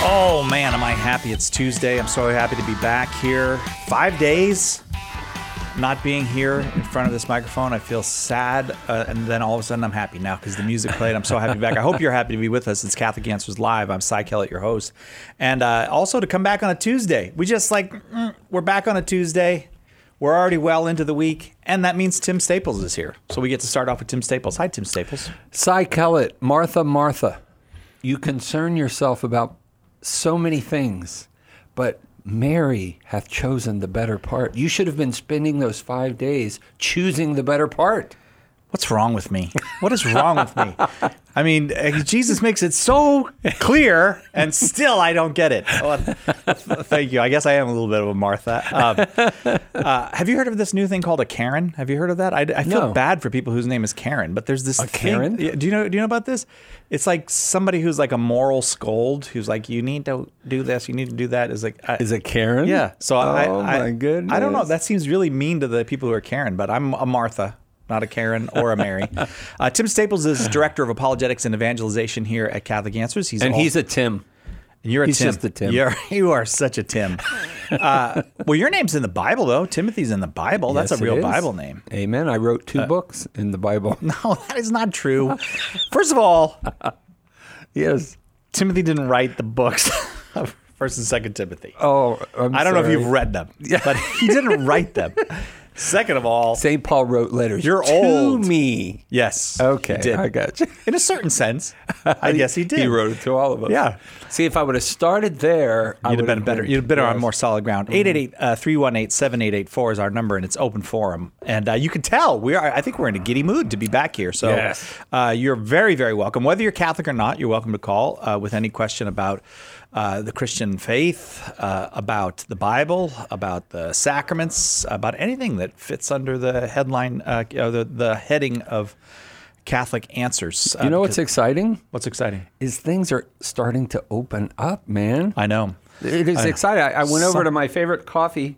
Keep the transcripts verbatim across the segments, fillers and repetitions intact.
Oh man, am I happy it's Tuesday. I'm so happy to be back here. Five days not being here in front of this microphone. I feel sad, uh, and then all of a sudden I'm happy now because the music played. I'm so happy to be back. I hope you're happy to be with us. It's Catholic Answers Live. I'm Cy Kellett, your host. And uh, also to come back on a Tuesday. We just like, mm, we're back on a Tuesday. We're already well into the week, and that means Tim Staples is here. So we get to start off with Tim Staples. Hi, Tim Staples. Cy Kellett, Martha, Martha, you concern yourself about so many things, but Mary hath chosen the better part. You should have been spending those five days choosing the better part. What's wrong with me? What is wrong with me? I mean, Jesus makes it so clear, and still I don't get it. Oh, thank you. I guess I am a little bit of a Martha. Um, uh, have you heard of this new thing called a Karen? Have you heard of that? I, I feel No. bad for people whose name is Karen, but there's this A thing- Karen? Yeah, Do you know? Do you know about this? It's like somebody who's like a moral scold, who's like, you need to do this, you need to do that. Is like, I, Is it Karen? yeah. So I, oh I, my goodness. I don't know. That seems really mean to the people who are Karen, but I'm a Martha. Not a Karen or a Mary. Uh, Tim Staples is Director of Apologetics and Evangelization here at Catholic Answers. He's And all, he's a Tim. you're a he's Tim. just a Tim. You're, you are such a Tim. Uh, well, your name's in the Bible, though. Timothy's in the Bible. That's Yes, a real it is. Bible name. Amen. I wrote two books in the Bible. No, that is not true. First of all, Yes. Timothy didn't write the books of First and Second Timothy. Oh, I'm I don't know if sorry. you've read them, but he didn't write them. Second of all, Saint Paul wrote letters You're to old. me. yes, Okay, he did. I got you. In a certain sense, I guess he did. He wrote it to all of us. Yeah. See, if I would have started there, I You'd have would been better. You'd have been on yes. more solid ground. eight eight eight, three one eight, seven eight eight four is our number, and it's open forum. And uh, you can tell we are. I think we're in a giddy mood to be back here. So Yes. uh, you're very, very welcome. Whether you're Catholic or not, you're welcome to call uh, with any question about uh, the Christian faith, uh, about the Bible, about the sacraments, about anything that fits under the headline, uh, uh, the the heading of Catholic Answers. Uh, You know what's because- exciting? what's exciting? Is things are starting to open up, man. I know. It is I know. exciting. I, I went over Some- to my favorite coffee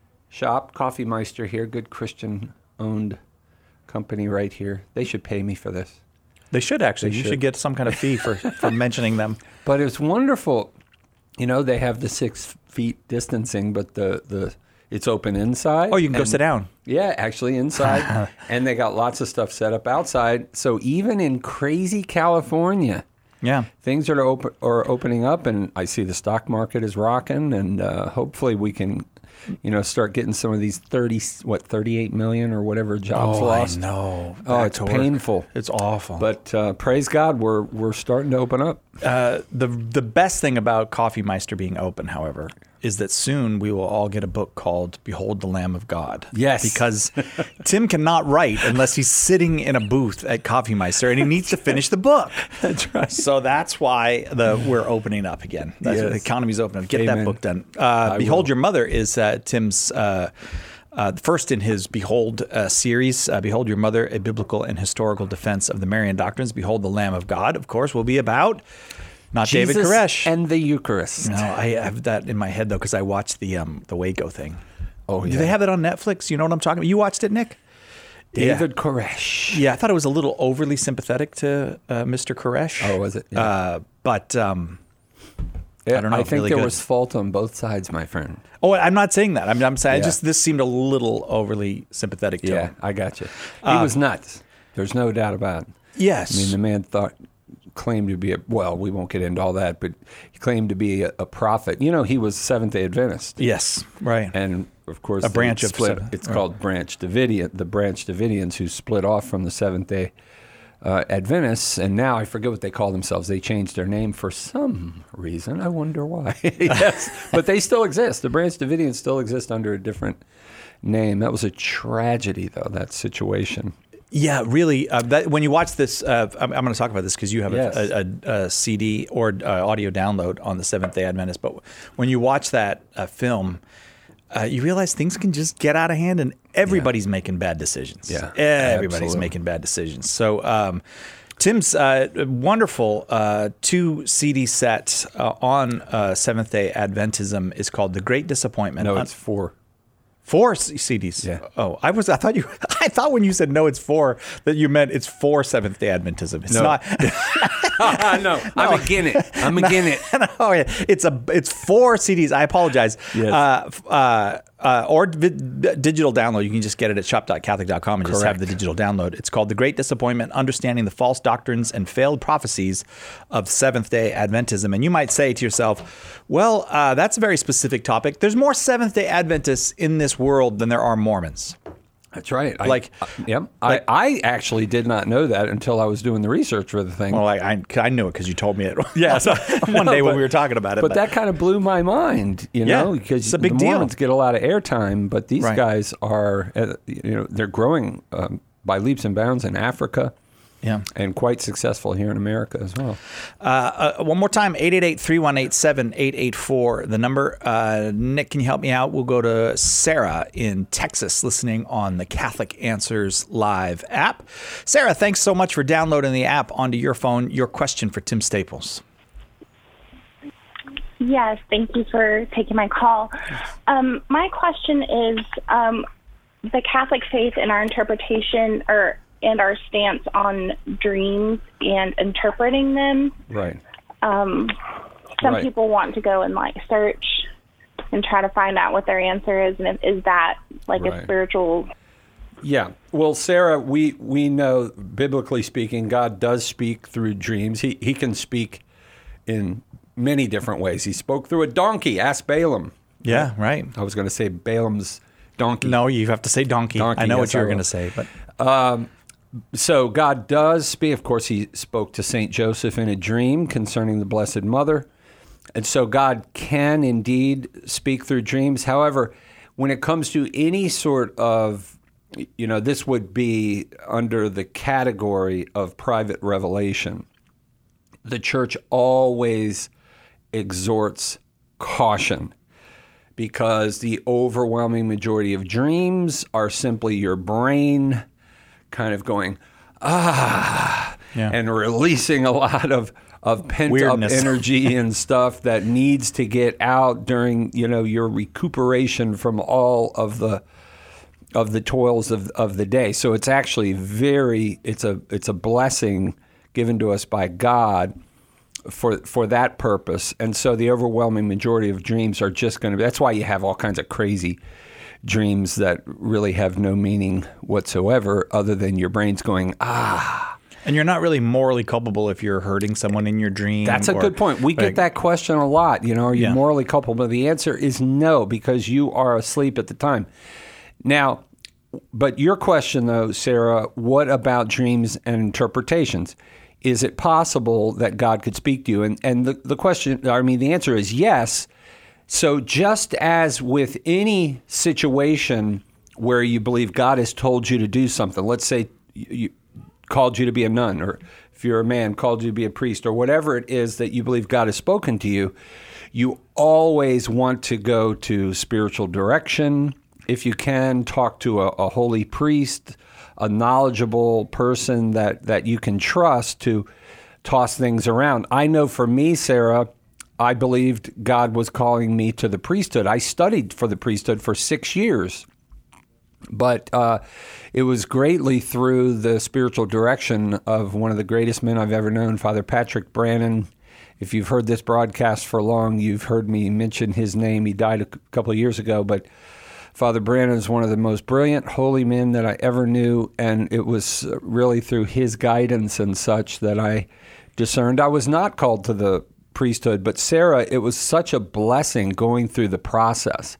shop, Coffee Meister here, good Christian-owned company right here. They should pay me for this. They should actually. They you should. should get some kind of fee for, for mentioning them. But it's wonderful. You know, they have the six feet distancing, but the, the it's open inside. Oh, you can go and- sit down. Yeah, actually inside. And they got lots of stuff set up outside. So even in crazy California, Yeah. things are, open, are opening up, and I see the stock market is rocking, and uh, hopefully we can, you know, start getting some of these thirty, what, thirty-eight million or whatever jobs lost. I know. Oh, Back it's to work. painful. It's awful. But uh, praise God, we're we're starting to open up. uh, the the best thing about Coffee Meister being open, however, is that soon we will all get a book called "Behold the Lamb of God." Yes. because Tim cannot write unless he's sitting in a booth at Coffee Meister, and he needs to finish the book. That's right. So that's why the we're opening up again. That's Yes. the economy's opening up. Get that Amen. book done. Uh, Behold will. Your Mother is uh, Tim's. Uh, Uh, first in his Behold uh, series, uh, Behold Your Mother, a biblical and historical defense of the Marian doctrines. Behold the Lamb of God, of course, will be about not David Jesus Koresh. and the Eucharist. no, I have that in my head, though, because I watched the um, the Waco thing. Oh, Do yeah. they have that on Netflix? You know what I'm talking about? You watched it, Nick? David Koresh. Yeah, I thought it was a little overly sympathetic to uh, Mister Koresh. Oh, was it? Yeah. Uh, but um, Yeah, I don't know. I if think really there good. was fault on both sides, my friend. Oh, I'm not saying that. I'm, I'm saying Yeah. just this seemed a little overly sympathetic to Yeah, him. I got you. He was nuts. There's no doubt about it. Yes. I mean, the man thought, claimed to be a, well, we won't get into all that, but he claimed to be a, a prophet. You know, he was Seventh-day Adventist. Yes, right. And, of course, A they branch of split, seven- it's right. called Branch Davidian, the Branch Davidians who split off from the Seventh-day uh, Adventists, and now I forget what they call themselves. They changed their name for some reason. I wonder why. Yes, but they still exist. The Branch Davidians still exist under a different name. That was a tragedy, though, that situation. Yeah, really. Uh, that, when you watch this, uh, I'm, I'm going to talk about this because you have Yes. a, a, a C D or uh, audio download on the Seventh-day Adventist. But when you watch that uh, film, uh, you realize things can just get out of hand, and everybody's making bad decisions. Yeah, everybody's absolutely. making bad decisions. So. Um, Tim's uh, wonderful uh, two C D set uh, on uh, Seventh-day Adventism is called "The Great Disappointment." No, On- it's four. Four C- CDs. Yeah. Oh, I was. I thought you. I thought when you said no, it's four that you meant it's for Seventh Day Adventism. It's No. not. no, I'm again it. I'm again it. Oh yeah, it's a it's four C Ds. I apologize. Yes. Uh, uh, uh, or vi- digital download. You can just get it at shop dot catholic dot com and just have Correct. the digital download. It's called The Great Disappointment: Understanding the False Doctrines and Failed Prophecies of Seventh-day Adventism. And you might say to yourself, well, uh, that's a very specific topic. There's more Seventh-day Adventists in this world than there are Mormons. That's right. I, Like- uh, yep. like- I, I actually did not know that until I was doing the research for the thing. Well, I I, I knew it because you told me it. Yeah, so- one no, day when but- we were talking about it. But that kind of blew my mind, you Yeah, know, because it's a big the deal. Mormons get a lot of airtime, but these Right. guys are, uh, you know, they're growing um, by leaps and bounds in Africa. Yeah. And quite successful here in America as well. Uh, uh, one more time, eight eight eight, three one eight, seven eight eight four, the number. Uh, Nick, can you help me out? We'll go to Sarah in Texas listening on the Catholic Answers Live app. Sarah, thanks so much for downloading the app onto your phone. Your question for Tim Staples. Yes, thank you for taking my call. Um, my question is um, the Catholic faith and our interpretation or and our stance on dreams and interpreting them. Right. Um, some Right. people want to go and like search and try to find out what their answer is, and if, is that like Right. a spiritual? Yeah. Well, Sarah, we, we know, biblically speaking, God does speak through dreams. He, he can speak in many different ways. He spoke through a donkey. Ask Balaam. Yeah, right. I was going to say Balaam's donkey. No, you have to say donkey. Donkey, I know yes, what you I were will. going to say, but So God does speak. Of course, he spoke to Saint Joseph in a dream concerning the Blessed Mother. And so God can indeed speak through dreams. However, when it comes to any sort of, you know, this would be under the category of private revelation. The church always exhorts caution because the overwhelming majority of dreams are simply your brain kind of going, ah, Yeah. and releasing a lot of, of pent Weirdness. up energy and stuff that needs to get out during, you know, your recuperation from all of the of the toils of, of the day. So it's actually very it's a it's a blessing given to us by God for for that purpose. And so the overwhelming majority of dreams are just going to be, that's why you have all kinds of crazy dreams that really have no meaning whatsoever other than your brain's going, ah. and you're not really morally culpable if you're hurting someone in your dream. That's a or- good point. We like- get that question a lot. You know, are you Yeah. morally culpable? The answer is no, because you are asleep at the time. Now, but your question though, Sarah, what about dreams and interpretations? Is it possible that God could speak to you? And and the, the question, I mean, the answer is yes. So just as with any situation where you believe God has told you to do something, let's say you, you called you to be a nun, or if you're a man, called you to be a priest, or whatever it is that you believe God has spoken to you, you always want to go to spiritual direction. If you can, talk to a, a holy priest, a knowledgeable person that, that you can trust to toss things around. I know for me, Sarah, I believed God was calling me to the priesthood. I studied for the priesthood for six years. But uh, it was greatly through the spiritual direction of one of the greatest men I've ever known, Father Patrick Brannan. If you've heard this broadcast for long, you've heard me mention his name. He died a c- couple of years ago, but Father Brannan is one of the most brilliant holy men that I ever knew, and it was really through his guidance and such that I discerned I was not called to the priesthood. But Sarah, it was such a blessing going through the process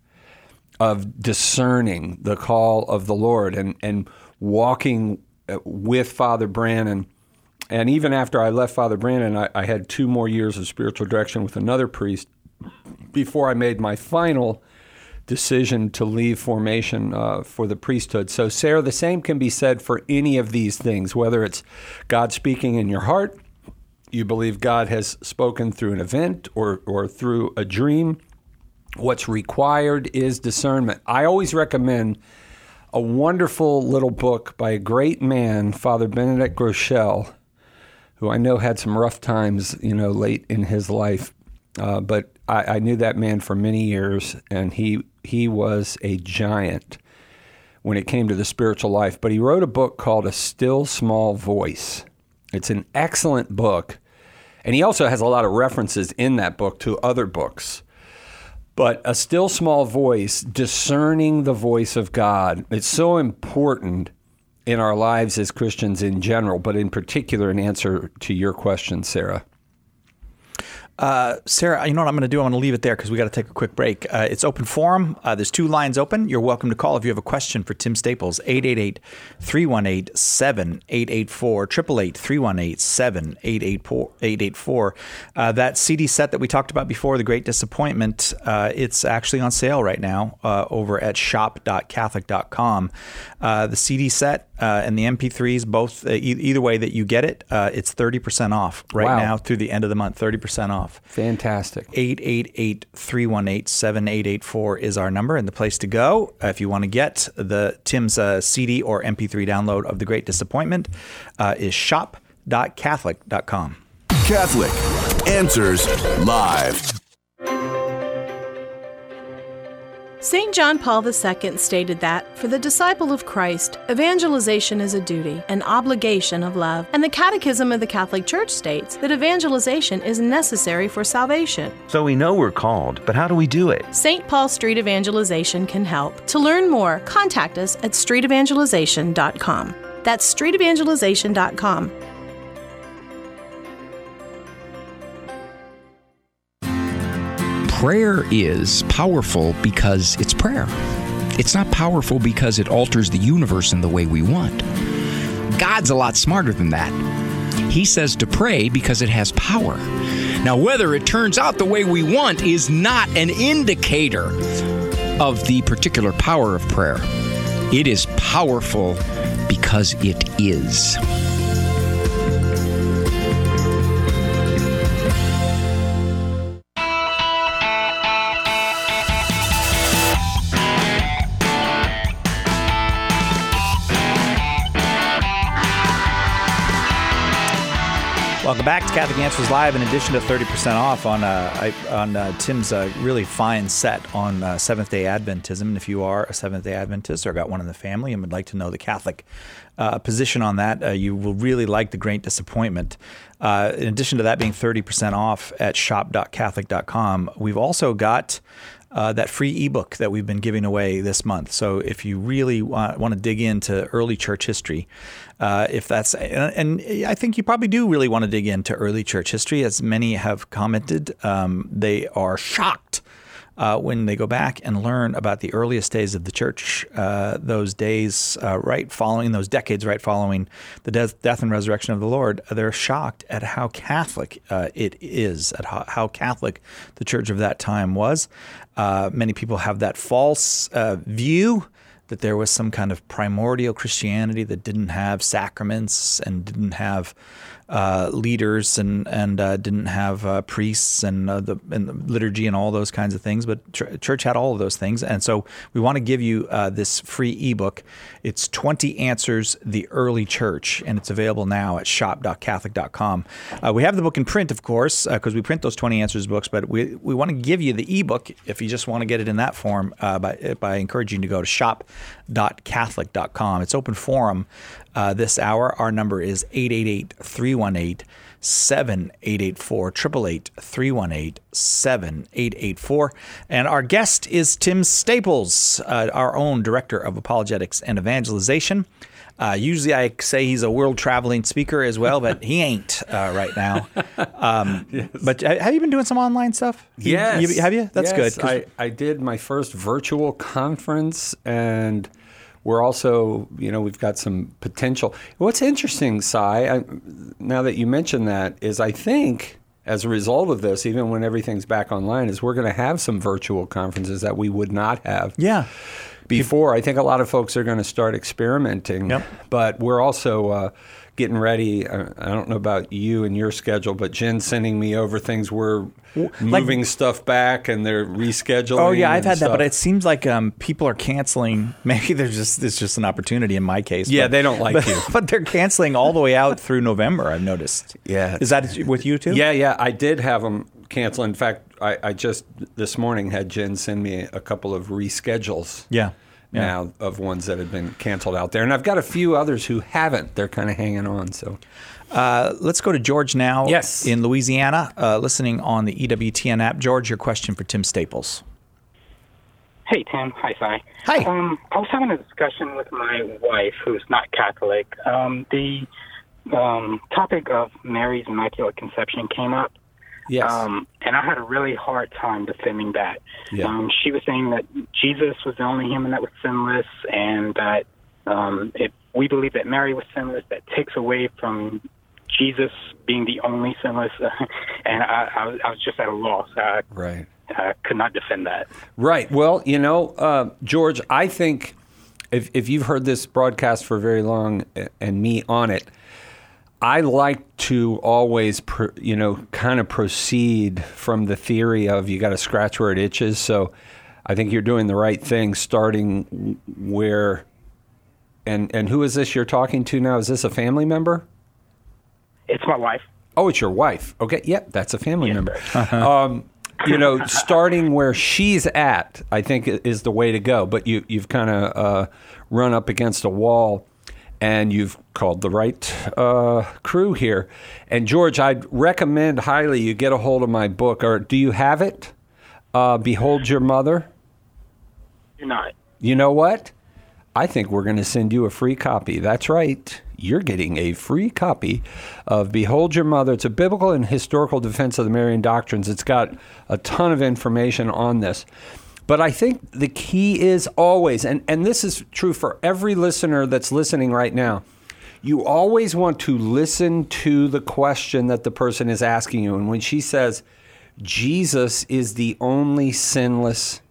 of discerning the call of the Lord and, and walking with Father Brannan. And even after I left Father Brannan, I, I had two more years of spiritual direction with another priest before I made my final decision to leave formation uh, for the priesthood. So, Sarah, the same can be said for any of these things, whether it's God speaking in your heart, you believe God has spoken through an event or, or through a dream. What's required is discernment. I always recommend a wonderful little book by a great man, Father Benedict Groeschel, who I know had some rough times, you know, late in his life. Uh, but I, I knew that man for many years, and he he was a giant when it came to the spiritual life. But he wrote a book called A Still Small Voice. It's an excellent book And he also has a lot of references in that book to other books. But a still small voice, discerning the voice of God, it's so important in our lives as Christians in general, but in particular in answer to your question, Sarah. Uh, Sarah, you know what I'm going to do? I'm going to leave it there because we got to take a quick break. Uh, it's open forum. Uh, there's two lines open. You're welcome to call if you have a question for Tim Staples, eight eight eight, three one eight, seven eight eight four, eight eight eight, three one eight, seven eight eight four. Uh, that C D set that we talked about before, The Great Disappointment, uh, it's actually on sale right now uh, over at shop dot catholic dot com. Uh, the C D set uh, and the M P threes, both, uh, e- either way that you get it, uh, it's thirty percent off right Wow. now through the end of the month, thirty percent off. Fantastic. eight eight eight, three one eight, seven eight eight four is our number and the place to go. Uh, if you want to get the Tim's uh, C D or M P three download of The Great Disappointment, uh, is shop dot catholic dot com. Catholic Answers Live. Saint John Paul the Second stated that, for the disciple of Christ, evangelization is a duty, an obligation of love, and the Catechism of the Catholic Church states that evangelization is necessary for salvation. So we know we're called, but how do we do it? Saint Paul Street Evangelization can help. To learn more, contact us at street evangelization dot com. That's street evangelization dot com. Prayer is powerful because it's prayer. It's not powerful because it alters the universe in the way we want. God's a lot smarter than that. He says to pray because it has power. Now, whether it turns out the way we want is not an indicator of the particular power of prayer. It is powerful because it is. Welcome back to Catholic Answers Live. In addition to thirty percent off on uh, I, on uh, Tim's uh, really fine set on uh, Seventh-day Adventism, and if you are a Seventh-day Adventist or got one in the family and would like to know the Catholic uh, position on that, uh, you will really like The Great Disappointment. Uh, in addition to that being thirty percent off at shop dot catholic dot com, we've also got Uh, that free ebook that we've been giving away this month. So if you really want, want to dig into early church history, uh, if that's, and, and I think you probably do really want to dig into early church history, as many have commented, um, they are shocked uh, when they go back and learn about the earliest days of the church, uh, those days uh, right following, those decades right following the death, death and resurrection of the Lord. They're shocked at how Catholic uh, it is, at how, how Catholic the church of that time was. Uh, many people have that false uh, view that there was some kind of primordial Christianity that didn't have sacraments and didn't have uh, leaders and and uh, didn't have uh, priests and, uh, the, and the liturgy and all those kinds of things. But ch- church had all of those things. And so we want to give you uh, this free ebook. It's twenty Answers, The Early Church, and it's available now at shop dot catholic dot com. Uh, we have the book in print, of course, because uh, we print those twenty Answers books, but we, we want to give you the ebook if you just want to get it in that form uh, by, by encouraging you to go to shop dot catholic dot com. It's open forum uh, this hour. Our number is eight eight eight, three one eight, seven eight eight four, eight eight eight, three one eight, seven eight eight four. And our guest is Tim Staples, uh, our own Director of Apologetics and Evangelization. Uh, usually I say he's a world-traveling speaker as well, but he ain't uh, right now. Um, yes. But have you been doing some online stuff? Yes. You, have you? That's yes. good. I, I did my first virtual conference, and we're also, you know, we've got some potential. What's interesting, Cy, I, now that you mention that, is I think as a result of this, even when everything's back online, is we're going to have some virtual conferences that we would not have. Yeah. Before. I think a lot of folks are going to start experimenting, yep. but we're also uh, getting ready. I, I don't know about you and your schedule, but Jen's sending me over things. We're like, moving stuff back and they're rescheduling. Oh yeah, I've had stuff. that, but it seems like um, people are canceling. Maybe there's just it's just an opportunity in my case. Yeah, but, they don't like but, you, but they're canceling all the way out through November. I've noticed. Yeah, is that with you too? Yeah, yeah, I did have them cancel. In fact, I, I just this morning had Jen send me a couple of reschedules. Yeah. Yeah. now of ones that have been canceled out there. And I've got a few others who haven't. They're kind of hanging on. So uh, let's go to George now yes. in Louisiana, uh, listening on the E W T N app. George, your question for Tim Staples. Hey, Tim. Hi, Cy. Hi. Um, I was having a discussion with my wife, who's not Catholic. Um, the um, topic of Mary's Immaculate Conception came up. Yes. Um, and I had a really hard time defending that. Yeah. Um, she was saying that Jesus was the only human that was sinless, and that um, if we believe that Mary was sinless, that takes away from Jesus being the only sinless. and I, I, was, I was just at a loss. I, right. I could not defend that. Right. Well, you know, uh, George, I think if if you've heard this broadcast for very long and me on it, I like to always, pr- you know, kind of proceed from the theory of you got to scratch where it itches. So I think you're doing the right thing, starting where. And and who is this you're talking to now? Is this a family member? It's my wife. Oh, it's your wife. Okay. Yep, that's a family yes, member. um, you know, starting where she's at, I think is the way to go. But you you've kind of uh, run up against a wall. And you've called the right uh, crew here. And George, I'd recommend highly you get a hold of my book. Or do you have it? Uh, Behold Your Mother? You're not. You know what? I think we're going to send you a free copy. That's right. You're getting a free copy of Behold Your Mother. It's a biblical and historical defense of the Marian doctrines. It's got a ton of information on this. But I think the key is always, and, and this is true for every listener that's listening right now, you always want to listen to the question that the person is asking you. And when she says, Jesus is the only sinless,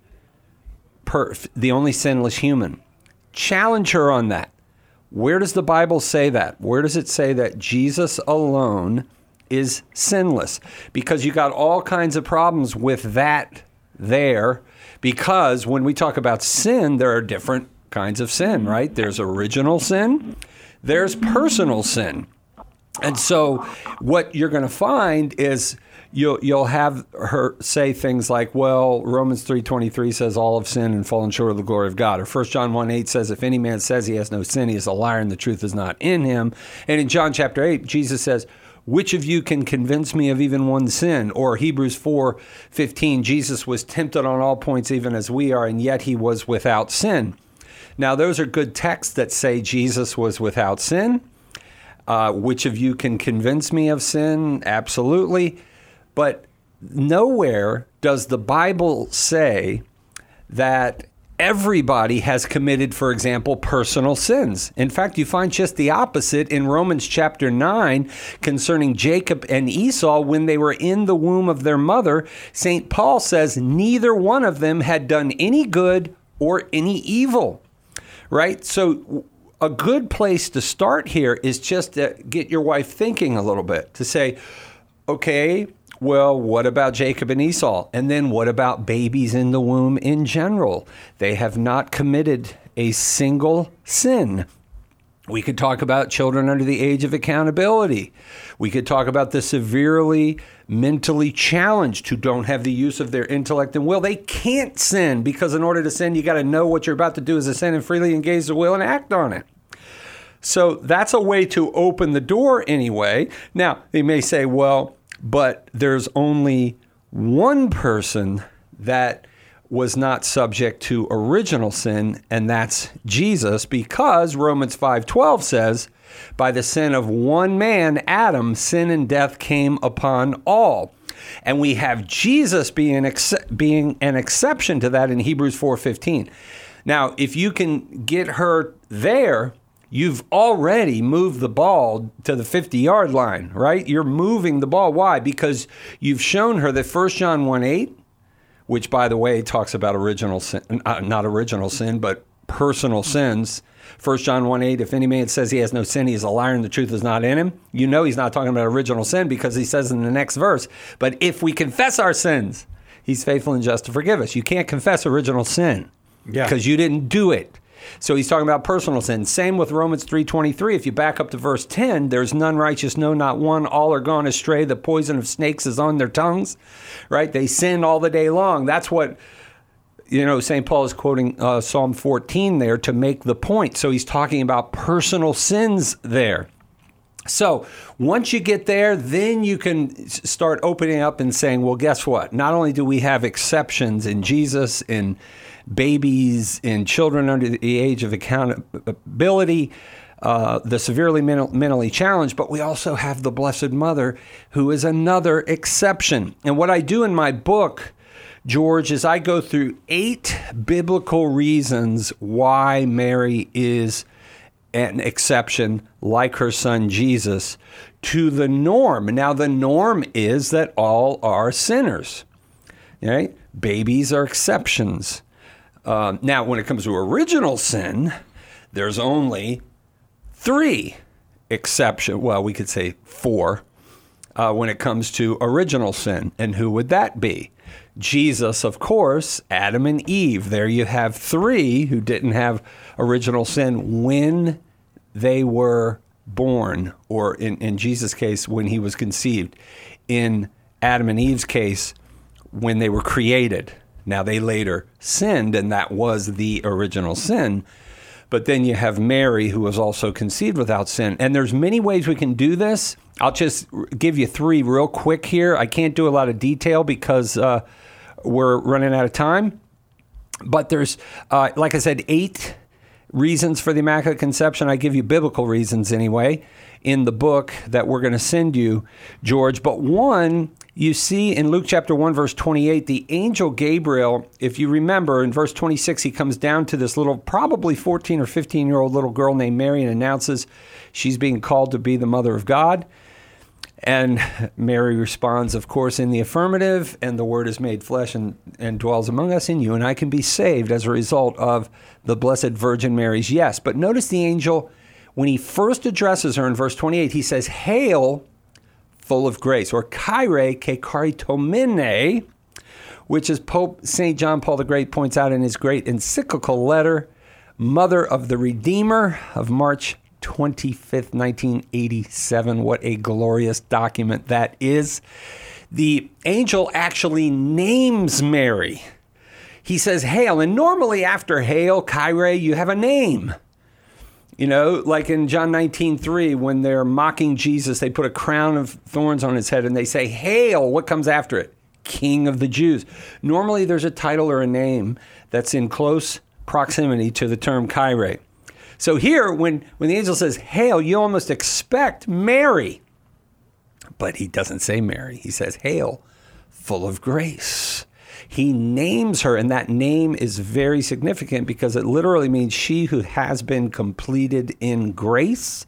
per, the only sinless human, challenge her on that. Where does the Bible say that? Where does it say that Jesus alone is sinless? Because you got all kinds of problems with that there. Because when we talk about sin, there are different kinds of sin, right? There's original sin, there's personal sin. And so what you're going to find is you'll you'll have her say things like, well, Romans three twenty-three says all have sinned and fallen short of the glory of God. Or First John one eight says, if any man says he has no sin, he is a liar and the truth is not in him. And in John chapter eight, Jesus says, which of you can convince me of even one sin? Or Hebrews four fifteen, Jesus was tempted on all points even as we are, and yet he was without sin. Now, those are good texts that say Jesus was without sin. Uh, which of you can convince me of sin? Absolutely. But nowhere does the Bible say that everybody has committed, for example, personal sins. In fact, you find just the opposite in Romans chapter nine concerning Jacob and Esau. When they were in the womb of their mother, Saint Paul says neither one of them had done any good or any evil, right? So a good place to start here is just to get your wife thinking a little bit, to say, okay, well, what about Jacob and Esau? And then what about babies in the womb in general? They have not committed a single sin. We could talk about children under the age of accountability. We could talk about the severely mentally challenged who don't have the use of their intellect and will. They can't sin because in order to sin, you got to know what you're about to do is a sin and freely engage the will and act on it. So that's a way to open the door anyway. Now, they may say, well, but there's only one person that was not subject to original sin, and that's Jesus, because Romans five twelve says, by the sin of one man, Adam, sin and death came upon all. And we have Jesus being, ex- being an exception to that in Hebrews four fifteen. Now, if you can get her there, you've already moved the ball to the fifty-yard line, right? You're moving the ball. Why? Because you've shown her that First John one eight, which, by the way, talks about original sin, uh, not original sin, but personal sins. First John one eight, if any man says he has no sin, he is a liar and the truth is not in him. You know he's not talking about original sin because he says in the next verse, but if we confess our sins, he's faithful and just to forgive us. You can't confess original sin because yeah. you didn't do it. So he's talking about personal sin. Same with Romans three twenty-three. If you back up to verse ten, there's none righteous, no, not one. All are gone astray. The poison of snakes is on their tongues, right? They sin all the day long. That's what you know, Saint Paul is quoting uh, Psalm fourteen there to make the point. So he's talking about personal sins there. So once you get there, then you can start opening up and saying, well, guess what? Not only do we have exceptions in Jesus, in babies, in children under the age of accountability, uh, the severely mental, mentally challenged, but we also have the Blessed Mother, who is another exception. And what I do in my book, George, is I go through eight biblical reasons why Mary is an exception, like her son Jesus, to the norm. Now, the norm is that all are sinners. Right? Babies are exceptions. Uh, now, when it comes to original sin, there's only three exceptions. Well, we could say four uh, when it comes to original sin. And who would that be? Jesus, of course, Adam and Eve. There you have three who didn't have original sin when they were born, or in, in Jesus' case, when he was conceived. In Adam and Eve's case, when they were created. Now, they later sinned, and that was the original sin. But then you have Mary, who was also conceived without sin. And there's many ways we can do this. I'll just give you three real quick here. I can't do a lot of detail because uh, we're running out of time. But there's, uh, like I said, eight reasons for the Immaculate Conception. I give you biblical reasons anyway in the book that we're going to send you, George. But one, you see in Luke chapter one, verse twenty-eight, the angel Gabriel, if you remember, in verse twenty-six, he comes down to this little, probably fourteen or fifteen-year-old little girl named Mary and announces she's being called to be the mother of God. And Mary responds, of course, in the affirmative, and the Word is made flesh and, and dwells among us, and you and I can be saved as a result of the Blessed Virgin Mary's yes. But notice the angel, when he first addresses her in verse twenty-eight, he says, "Hail, full of grace," or Kyrie ke charitomene, which is Pope Saint John Paul the Great points out in his great encyclical letter, Mother of the Redeemer, of March twenty-fifth, nineteen eighty-seven. What a glorious document that is. The angel actually names Mary. He says, "Hail," and normally after "Hail, Kyrie," you have a name. You know, like in John nineteen three, when they're mocking Jesus, they put a crown of thorns on his head and they say, "Hail," what comes after it? King of the Jews. Normally there's a title or a name that's in close proximity to the term Kyrie. So here, when, when the angel says, "Hail," you almost expect Mary. But he doesn't say Mary. He says, "Hail, full of grace." He names her, and that name is very significant because it literally means she who has been completed in grace.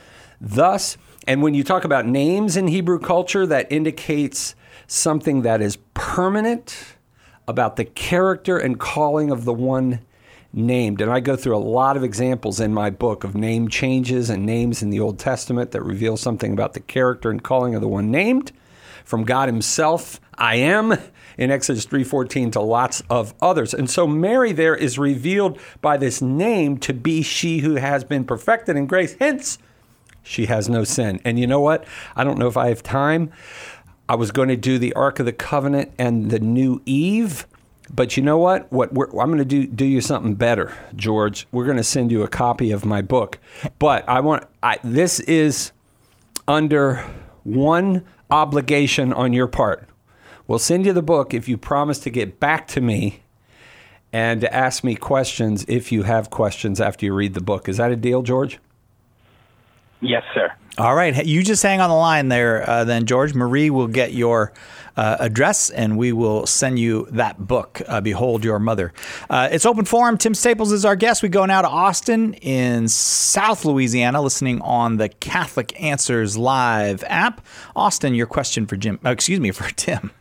Thus, and when you talk about names in Hebrew culture, that indicates something that is permanent about the character and calling of the one named. And I go through a lot of examples in my book of name changes and names in the Old Testament that reveal something about the character and calling of the one named. From God himself, I am, in Exodus three fourteen, to lots of others. And so Mary there is revealed by this name to be she who has been perfected in grace. Hence, she has no sin. And you know what? I don't know if I have time. I was going to do the Ark of the Covenant and the New Eve. But you know what? What we're, I'm going to do do you something better, George. We're going to send you a copy of my book. But I want I, this is under one obligation on your part. We'll send you the book if you promise to get back to me and to ask me questions if you have questions after you read the book. Is that a deal, George? Yes, sir. All right. You just hang on the line there, uh, then, George. Marie will get your uh, address, and we will send you that book, uh, Behold Your Mother. Uh, it's open forum. Tim Staples is our guest. We go now to Austin in South Louisiana, listening on the Catholic Answers Live app. Austin, your question for Jim. Uh, excuse me, for Tim.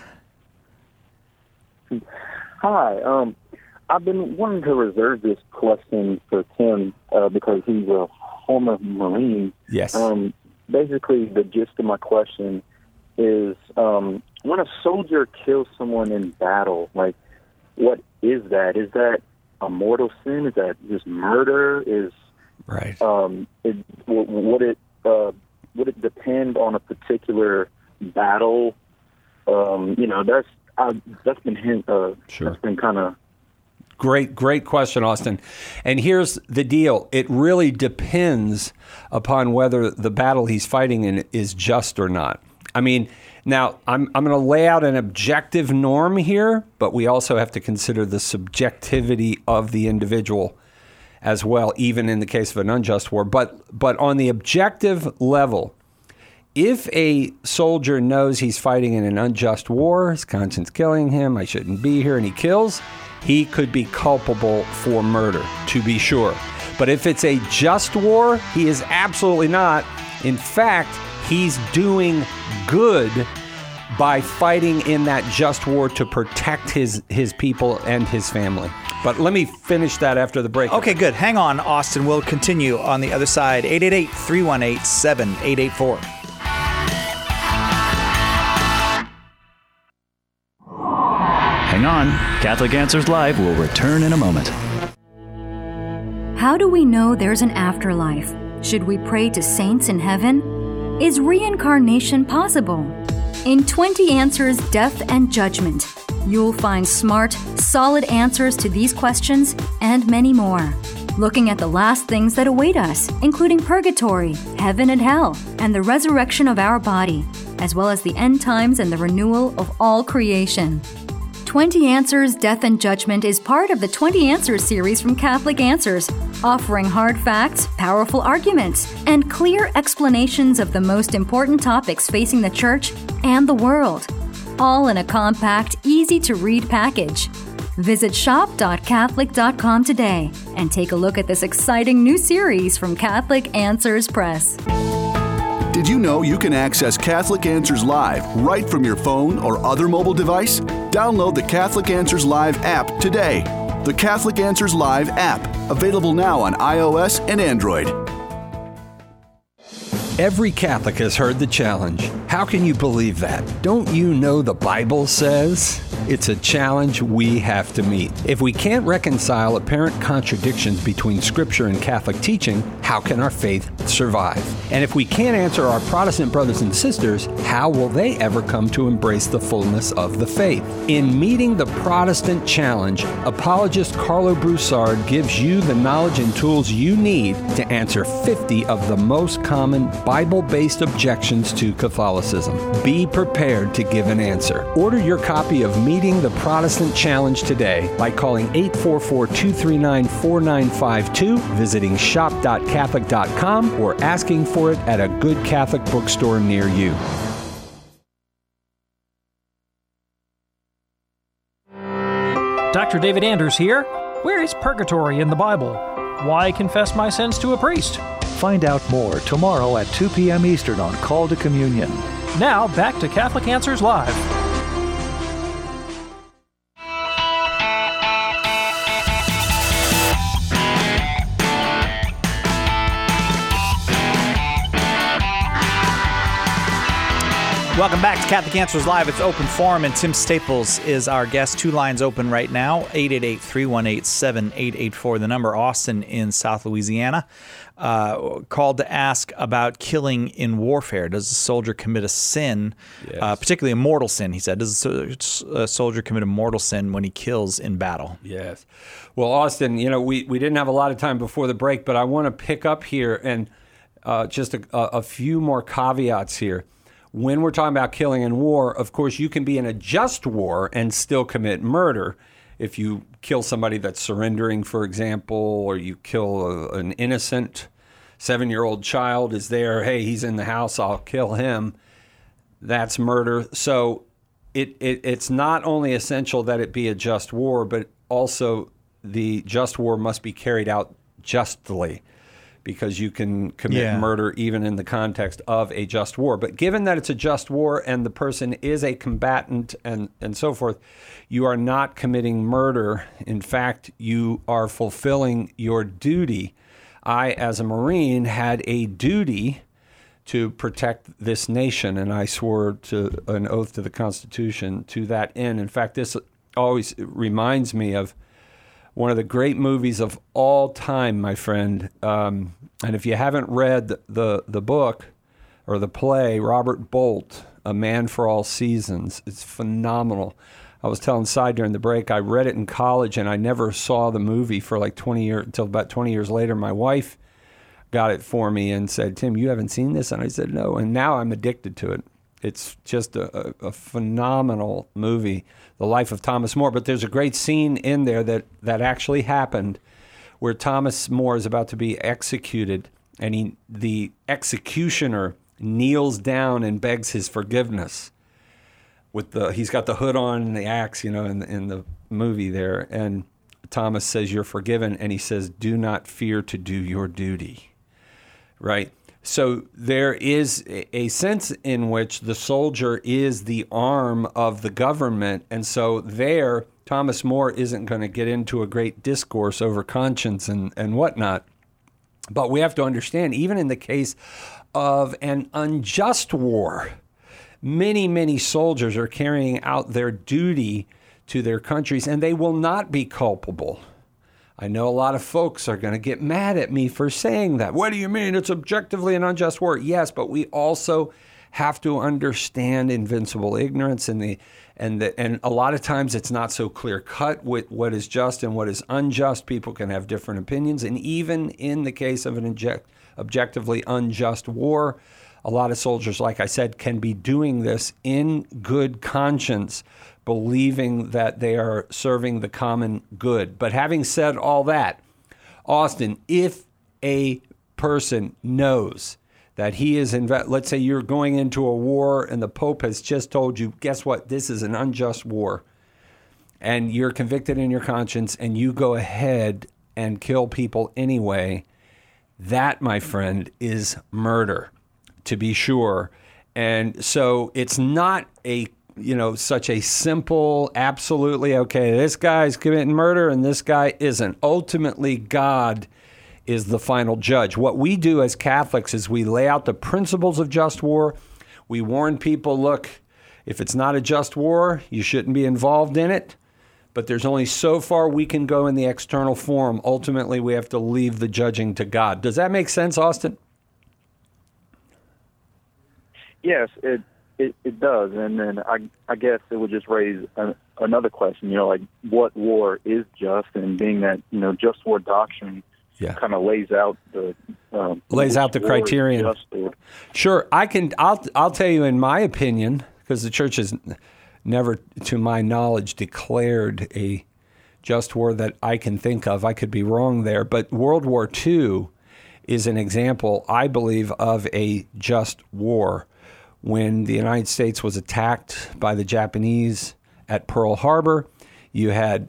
Hi. Um, I've been wanting to reserve this question for Tim uh, because he's a former Marine. Yes. Um, basically, the gist of my question is, um, when a soldier kills someone in battle, like, what is that? Is that a mortal sin? Is that just murder? Is right? Um, it, would it uh, would it depend on a particular battle? Um, you know, that's uh, that's been hint, uh, sure. that's been kind of Great, great question, Austin. And here's the deal. It really depends upon whether the battle he's fighting in is just or not. I mean, now, I'm I'm going to lay out an objective norm here, but we also have to consider the subjectivity of the individual as well, even in the case of an unjust war. But but on the objective level, if a soldier knows he's fighting in an unjust war, his conscience killing him, I shouldn't be here, and he kills, he could be culpable for murder, to be sure. But if it's a just war, he is absolutely not. In fact, he's doing good by fighting in that just war to protect his, his people and his family. But let me finish that after the break. Okay, good. Hang on, Austin. We'll continue on the other side. eight eight eight, three one eight, seven eight eight four. Hang on. Catholic Answers Live will return in a moment. How do we know there's an afterlife? Should we pray to saints in heaven? Is reincarnation possible? In twenty Answers, Death and Judgment, you'll find smart, solid answers to these questions and many more. Looking at the last things that await us, including purgatory, heaven and hell, and the resurrection of our body, as well as the end times and the renewal of all creation. twenty Answers, Death and Judgment is part of the twenty Answers series from Catholic Answers, offering hard facts, powerful arguments, and clear explanations of the most important topics facing the Church and the world, all in a compact, easy-to-read package. Visit shop dot catholic dot com today and take a look at this exciting new series from Catholic Answers Press. Did you know you can access Catholic Answers Live right from your phone or other mobile device? Download the Catholic Answers Live app today. The Catholic Answers Live app, available now on iOS and Android. Every Catholic has heard the challenge. How can you believe that? Don't you know the Bible says? It's a challenge we have to meet. If we can't reconcile apparent contradictions between Scripture and Catholic teaching, how can our faith survive? And if we can't answer our Protestant brothers and sisters, how will they ever come to embrace the fullness of the faith? In Meeting the Protestant Challenge, apologist Carlo Broussard gives you the knowledge and tools you need to answer fifty of the most common Bible-based objections to Catholicism. Be prepared to give an answer. Order your copy of Meeting the Protestant Challenge today by calling eight four four, two three nine, four nine five two, visiting shop dot catholic dot com, or asking for it at a good Catholic bookstore near you. Doctor David Anders here. Where is purgatory in the Bible? Why confess my sins to a priest? Find out more tomorrow at two p.m. Eastern on Call to Communion. Now, back to Catholic Answers Live. Welcome back to Catholic Answers Live. It's open forum, and Tim Staples is our guest. Two lines open right now, eight eight eight, three one eight, seven eight eight four. The number, Austin in South Louisiana, uh, called to ask about killing in warfare. Does a soldier commit a sin, yes. uh, particularly a mortal sin, he said. Does a soldier commit a mortal sin when he kills in battle? Yes. Well, Austin, you know, we, we didn't have a lot of time before the break, but I want to pick up here and uh, just a, a few more caveats here. When we're talking about killing in war, of course, you can be in a just war and still commit murder. If you kill somebody that's surrendering, for example, or you kill a, an innocent seven-year-old child is there, hey, he's in the house, I'll kill him. That's murder. So it, it it's not only essential that it be a just war, but also the just war must be carried out justly, because you can commit yeah. murder even in the context of a just war. But given that it's a just war and the person is a combatant and, and so forth, you are not committing murder. In fact, you are fulfilling your duty. I, as a Marine, had a duty to protect this nation, and I swore to an oath to the Constitution to that end. In fact, this always reminds me of one of the great movies of all time, my friend. Um, and if you haven't read the, the the book or the play, Robert Bolt, A Man for All Seasons, it's phenomenal. I was telling Cy during the break, I read it in college and I never saw the movie for like twenty years, until about twenty years later. My wife got it for me and said, Tim, you haven't seen this? And I said, no. And now I'm addicted to it. It's just a, a, a phenomenal movie, The Life of Thomas More. But there's a great scene in there that, that actually happened where Thomas More is about to be executed, and he, the executioner kneels down and begs his forgiveness. With the he's got the hood on and the axe, you know, in the, in the movie there. And Thomas says, you're forgiven. And he says, do not fear to do your duty. Right? So there is a sense in which the soldier is the arm of the government. And so there, Thomas More isn't going to get into a great discourse over conscience and, and whatnot. But we have to understand, even in the case of an unjust war, many, many soldiers are carrying out their duty to their countries, and they will not be culpable. I know a lot of folks are going to get mad at me for saying that. What do you mean? It's objectively an unjust war. Yes, but we also have to understand invincible ignorance, and the and the, and a lot of times it's not so clear cut with what is just and what is unjust. People can have different opinions, and even in the case of an object, objectively unjust war, a lot of soldiers, like I said, can be doing this in good conscience, believing that they are serving the common good. But having said all that, Austin, if a person knows that he is, inve- let's say you're going into a war and the Pope has just told you, guess what, this is an unjust war, and you're convicted in your conscience and you go ahead and kill people anyway, that, my friend, is murder, to be sure. And so it's not a, you know, such a simple, absolutely, okay, this guy's committing murder and this guy isn't. Ultimately, God is the final judge. What we do as Catholics is we lay out the principles of just war. We warn people, look, if it's not a just war, you shouldn't be involved in it. But there's only so far we can go in the external form. Ultimately, we have to leave the judging to God. Does that make sense, Austin? Yes, it, it it does, and then I I guess it would just raise a, another question. You know, like what war is just, and being that you know just war doctrine yeah. kind of lays out the um, lays out the criterion. Sure, I can. I'll I'll tell you in my opinion, because the church has never, to my knowledge, declared a just war that I can think of. I could be wrong there, but World War Two is an example, I believe, of a just war. When the United States was attacked by the Japanese at Pearl Harbor, you had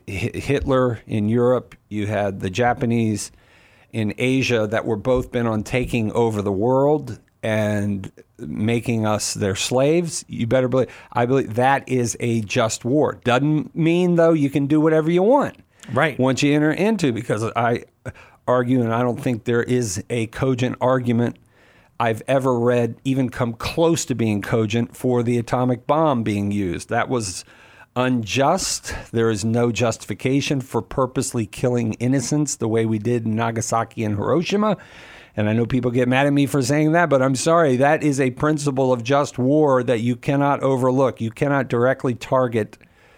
Hitler in Europe, you had the Japanese in Asia that were both bent on taking over the world and making us their slaves. You better believe, I believe that is a just war. Doesn't mean, though, you can do whatever you want. Right. Once you enter into, because I argue, and I don't think there is a cogent argument I've ever read even come close to being cogent for the atomic bomb being used. That was unjust. There is no justification for purposely killing innocents the way we did in Nagasaki and Hiroshima. And I know people get mad at me for saying that, but I'm sorry. That is a principle of just war that you cannot overlook. You cannot directly target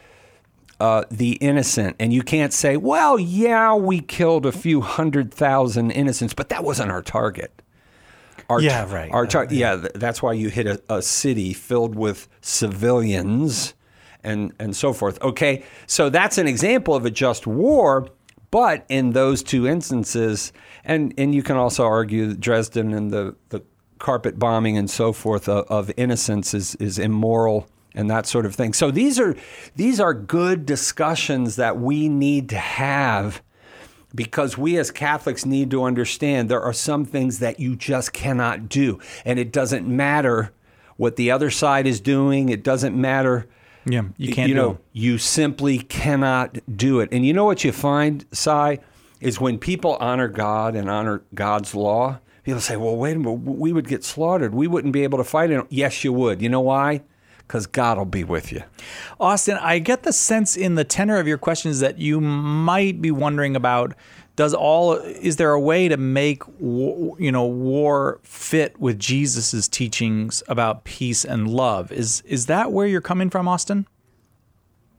uh, the innocent. And you can't say, well, yeah, we killed a few hundred thousand innocents, but that wasn't our target. Our yeah, right. Our tar- yeah. yeah, that's why you hit a, a city filled with civilians and, and so forth. Okay, so that's an example of a just war, but in those two instances, and, and you can also argue Dresden and the, the carpet bombing and so forth of, of innocence is, is immoral and that sort of thing. So these are these are good discussions that we need to have, because we as Catholics need to understand there are some things that you just cannot do. And it doesn't matter what the other side is doing. It doesn't matter. Yeah, you can't you do know, it. You simply cannot do it. And you know what you find, Cy, is when people honor God and honor God's law, people say, well, wait a minute, we would get slaughtered. We wouldn't be able to fight it. Yes, you would. You know why? Because God will be with you. Austin, I get the sense in the tenor of your questions that you might be wondering about, does all is there a way to make you know war fit with Jesus's teachings about peace and love? Is is that where you're coming from, Austin?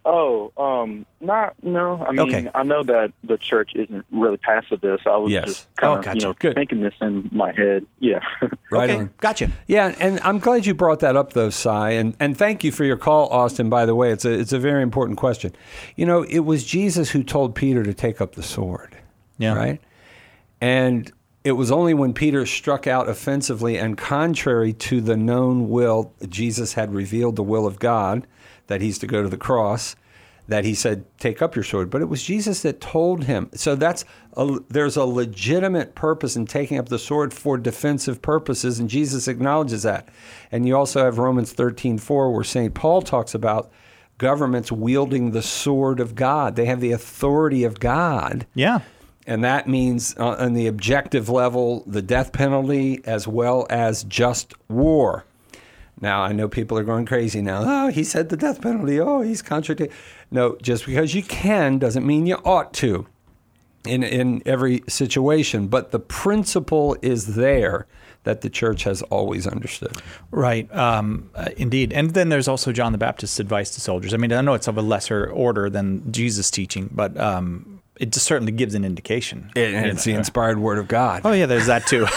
Oh, um, not no. I mean, Okay. I know that the church isn't really pacifist. I was Yes. just kind Oh, of gotcha. you know Good. thinking this in my head. Yeah. Right okay, on. gotcha. Yeah, and I'm glad you brought that up, though, Cy, and and thank you for your call, Austin. By the way, it's a it's a very important question. You know, it was Jesus who told Peter to take up the sword. Yeah. Right. And it was only when Peter struck out offensively and contrary to the known will, Jesus had revealed the will of God, that he's to go to the cross, that he said, take up your sword. But it was Jesus that told him. So that's a, there's a legitimate purpose in taking up the sword for defensive purposes, and Jesus acknowledges that. And you also have Romans thirteen four, where Saint Paul talks about governments wielding the sword of God. They have the authority of God. Yeah. And that means uh, on the objective level, the death penalty as well as just war. Now, I know people are going crazy now. Oh, he said the death penalty. Oh, he's contradicting. No, just because you can doesn't mean you ought to in, in every situation. But the principle is there that the church has always understood. Right, um, uh, indeed. And then there's also John the Baptist's advice to soldiers. I mean, I know it's of a lesser order than Jesus' teaching, but um, it just certainly gives an indication. And, and it's the inspired word of God. Oh, yeah, there's that too.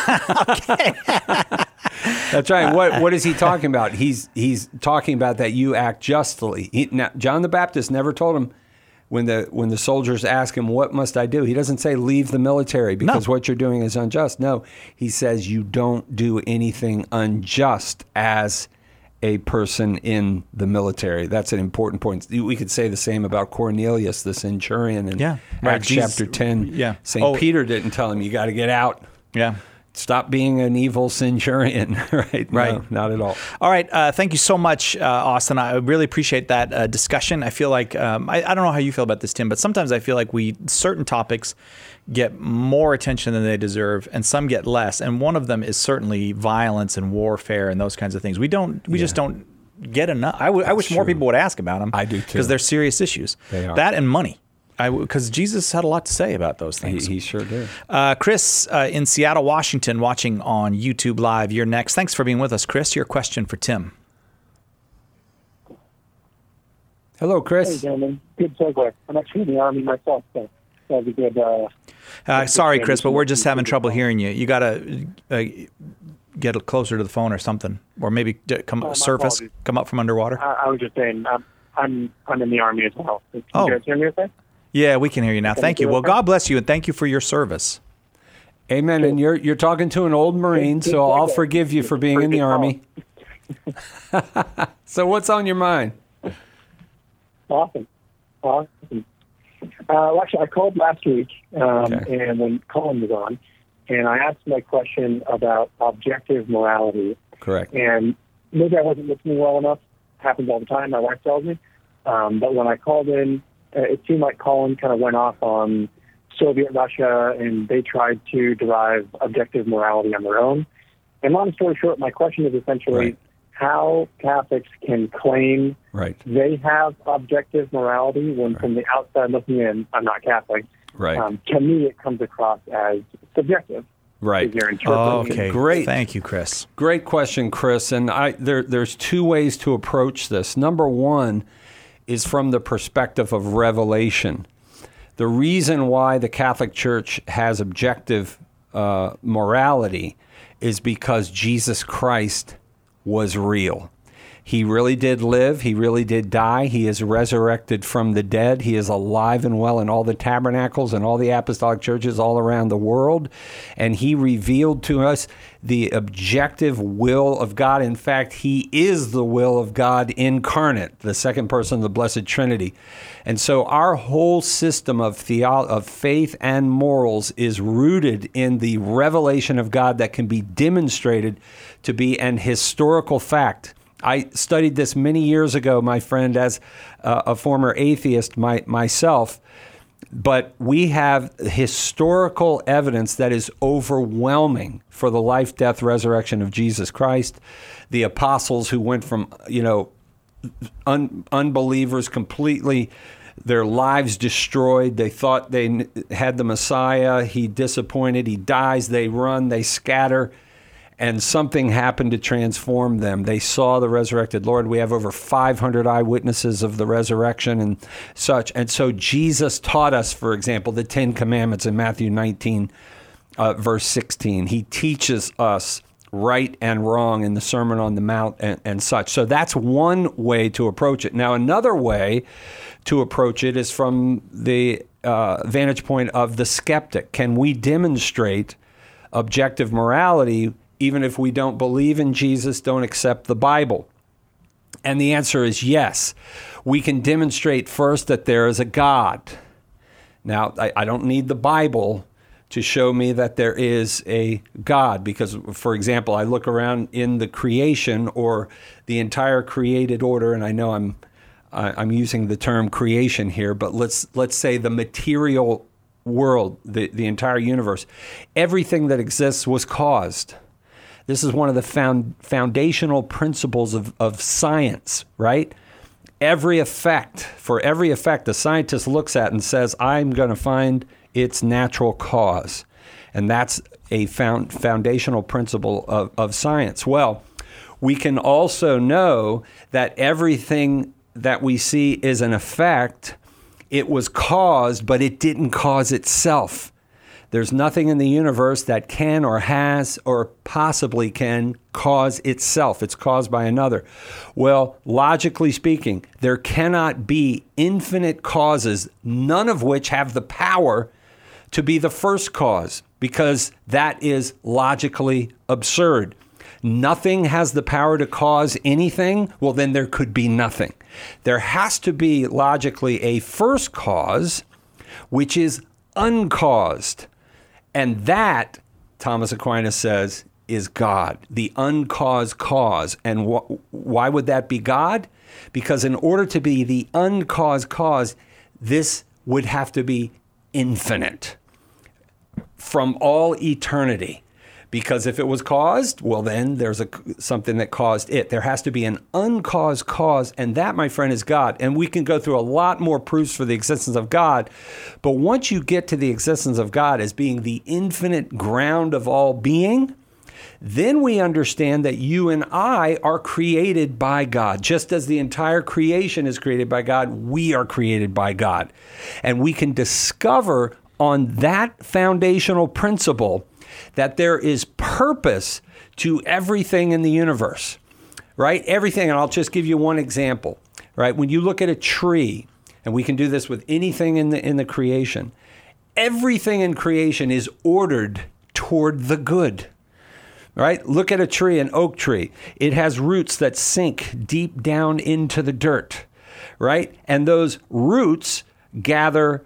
That's right. What what is he talking about? He's he's talking about that you act justly. He, now, John the Baptist never told him when the when the soldiers ask him, what must I do? He doesn't say leave the military because No. what you're doing is unjust. No, he says you don't do anything unjust as a person in the military. That's an important point. We could say the same about Cornelius, the centurion, in Yeah, right. Acts Jesus- chapter ten. yeah. Saint Oh. Peter didn't tell him you got to get out. Yeah. Stop being an evil centurion, right? Right. No, not at all. All right. Uh, thank you so much, uh, Austin. I really appreciate that uh, discussion. I feel like, um, I, I don't know how you feel about this, Tim, but sometimes I feel like we, certain topics get more attention than they deserve and some get less. And one of them is certainly violence and warfare and those kinds of things. We don't, we just don't get enough. I, w- I wish more true. people would ask about them. I do too. Because they're serious issues. They are. That and money. Because Jesus had a lot to say about those things. He, he sure did. Uh, Chris uh, in Seattle, Washington, watching on YouTube Live. You're next. Thanks for being with us, Chris. Your question for Tim. Hello, Hey, Chris. gentlemen. Good segue. I'm actually in the Army myself, so that'd be good. Uh, Uh, sorry, Chris, but we're just having trouble hearing you. You got to uh, get closer to the phone or something, or maybe d- come Oh, my surface, apologies. come up from underwater. I, I was just saying, I'm, I'm I'm in the Army as well. Can Oh. you guys hear me okay? Yeah, we can hear you now. Can Thank you you. hear Well, okay? God bless you, and thank you for your service. Amen. And you're you're talking to an old Marine, Good- so good I'll segue. forgive you for being in the Pretty Army. So what's on your mind? Awesome. Awesome. Uh, well, actually, I called last week, um, Okay. and when Colin was on, and I asked my question about objective morality. Correct. And maybe I wasn't listening well enough. Happens all the time, my wife tells me. Um, but when I called in, uh, it seemed like Colin kind of went off on Soviet Russia, and they tried to derive objective morality on their own. And long story short, my question is essentially Right. how Catholics can claim Right. they have objective morality when from the outside looking in, I'm not Catholic. Right. Um, to me, it comes across as subjective. Right. Is your interpretation. Okay, Great. Thank you, Chris. Great question, Chris. And I there there's two ways to approach this. Number one is from the perspective of revelation. The reason why the Catholic Church has objective uh, morality is because Jesus Christ was real. He really did live. He really did die. He is resurrected from the dead. He is alive and well in all the tabernacles and all the apostolic churches all around the world. And he revealed to us the objective will of God. In fact, he is the will of God incarnate, the second person of the Blessed Trinity. And so our whole system of theo- of faith and morals is rooted in the revelation of God that can be demonstrated to be an historical fact. I studied this many years ago, my friend, as uh, a former atheist my, myself. But we have historical evidence that is overwhelming for the life, death, resurrection of Jesus Christ. The apostles who went from, you know, un- unbelievers completely, their lives destroyed. They thought they n- had the Messiah. He disappointed. He dies. They run. They scatter. and something happened to transform them. They saw the resurrected Lord. We have over five hundred eyewitnesses of the resurrection and such. And so Jesus taught us, for example, the Ten Commandments in Matthew nineteen, uh, verse sixteen. He teaches us right and wrong in the Sermon on the Mount and, and such. So that's one way to approach it. Now, another way to approach it is from the uh, vantage point of the skeptic. Can we demonstrate objective morality even if we don't believe in Jesus, don't accept the Bible? And the answer is yes. We can demonstrate first that there is a God. Now, I, I don't need the Bible to show me that there is a God, because, for example, I look around in the creation or the entire created order, and I know I'm I'm using the term creation here, but let's let's say the material world, the, the entire universe. Everything that exists was caused. This is one of the found, foundational principles of, of science, right? Every effect, for every effect, a scientist looks at and says, I'm going to find its natural cause. And that's a found, foundational principle of, of science. Well, we can also know that everything that we see is an effect. It was caused, but it didn't cause itself. There's nothing in the universe that can or has or possibly can cause itself. It's caused by another. Well, logically speaking, there cannot be infinite causes, none of which have the power to be the first cause, because that is logically absurd. Nothing has the power to cause anything, well, then there could be nothing. There has to be logically a first cause, which is uncaused. And that, Thomas Aquinas says, is God, the uncaused cause. And wh- why would that be God? Because in order to be the uncaused cause, this would have to be infinite from all eternity. Because if it was caused, well, then there's a, something that caused it. There has to be an uncaused cause, and that, my friend, is God. And we can go through a lot more proofs for the existence of God. But once you get to the existence of God as being the infinite ground of all being, then we understand that you and I are created by God. Just as the entire creation is created by God, we are created by God. And we can discover on that foundational principle that there is purpose to everything in the universe, right? Everything, and I'll just give you one example, right? When you look at a tree, and we can do this with anything in the in the creation, everything in creation is ordered toward the good, right? Look at a tree, an oak tree. It has roots that sink deep down into the dirt, right? And those roots gather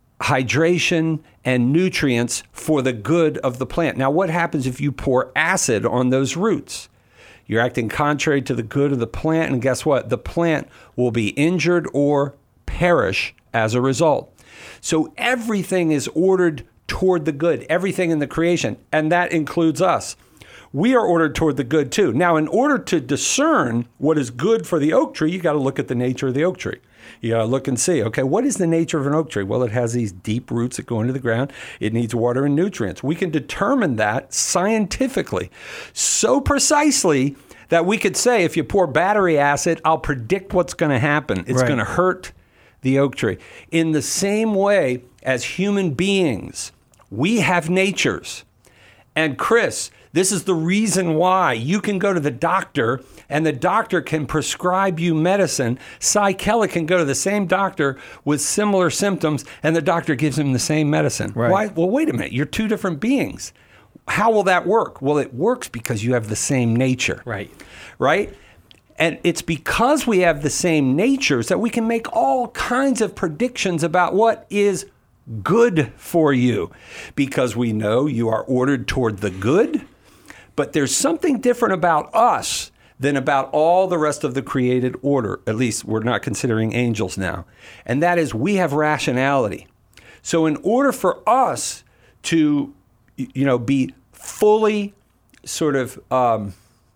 hydration and nutrients for the good of the plant. Now, what happens if you pour acid on those roots? You're acting contrary to the good of the plant, and guess what? The plant will be injured or perish as a result. So everything is ordered toward the good, everything in the creation, and that includes us. We are ordered toward the good too. Now, in order to discern what is good for the oak tree, you got to look at the nature of the oak tree. You got to look and see, okay, what is the nature of an oak tree? Well, it has these deep roots that go into the ground. It needs water and nutrients. We can determine that scientifically so precisely that we could say, if you pour battery acid, I'll predict what's going to happen. It's right. going to hurt the oak tree. In the same way as human beings, we have natures. And Chris, this is the reason why you can go to the doctor and the doctor can prescribe you medicine. Cy Kellett can go to the same doctor with similar symptoms and the doctor gives him the same medicine. Right. Why? Well, wait a minute. You're two different beings. How will that work? Well, it works because you have the same nature. Right. Right? And it's because we have the same natures that we can make all kinds of predictions about what is good for you, because we know you are ordered toward the good. But there's something different about us than about all the rest of the created order. At least we're not considering angels now. And that is, we have rationality. So in order for us to, you know, be fully sort of um,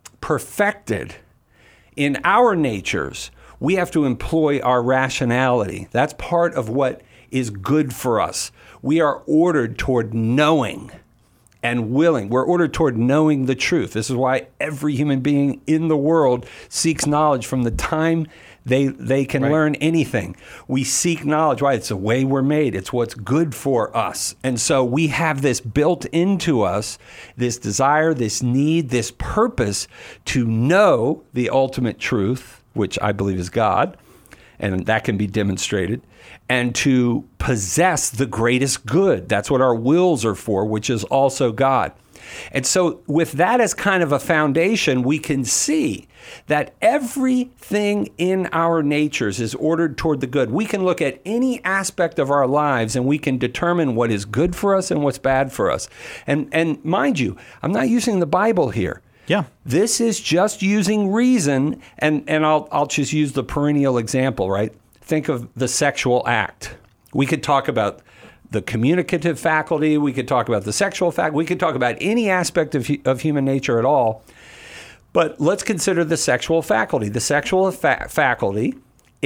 perfected in our natures, we have to employ our rationality. That's part of what is good for us. We are ordered toward knowing. and willing. We're ordered toward knowing the truth. This is why every human being in the world seeks knowledge from the time they they can right. learn anything. We seek knowledge. Why? It's the way we're made. It's what's good for us. And so we have this built into us, this desire, this need, this purpose to know the ultimate truth, which I believe is God, and that can be demonstrated, and to possess the greatest good. That's what our wills are for, which is also God. And so with that as kind of a foundation, we can see that everything in our natures is ordered toward the good. We can look at any aspect of our lives and we can determine what is good for us and what's bad for us. And and mind you, I'm not using the Bible here. Yeah. This is just using reason, and, and I'll I'll just use the perennial example, right? Think of the sexual act. We could talk about the communicative faculty, we could talk about the sexual faculty, we could talk about any aspect of, of human nature at all. But let's consider the sexual faculty. The sexual fa- faculty